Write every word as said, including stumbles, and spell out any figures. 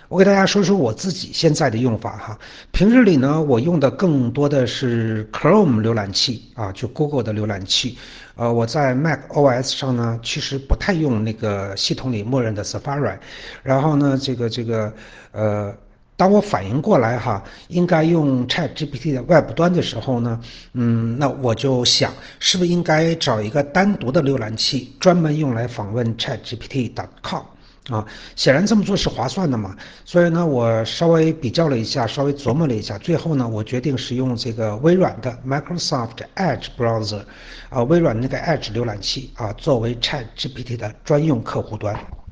我给大家说说我自己现在的用法哈。平日里呢，我用的更多的是 Chrome 浏览器啊，就 Google 的浏览器。呃，我在 Mac O S 上呢，其实不太用那个系统里默认的 Safari。然后呢，这个这个呃，当我反应过来哈，应该用 ChatGPT 的 Web 端的时候呢，嗯，那我就想，是不是应该找一个单独的浏览器，专门用来访问 ChatGPT 点 com。啊，显然这么做是划算的嘛，所以呢，我稍微比较了一下，稍微琢磨了一下，最后呢，我决定使用这个微软的 Microsoft Edge Browser，啊，微软那个 Edge 浏览器啊，作为 ChatGPT 的专用客户端。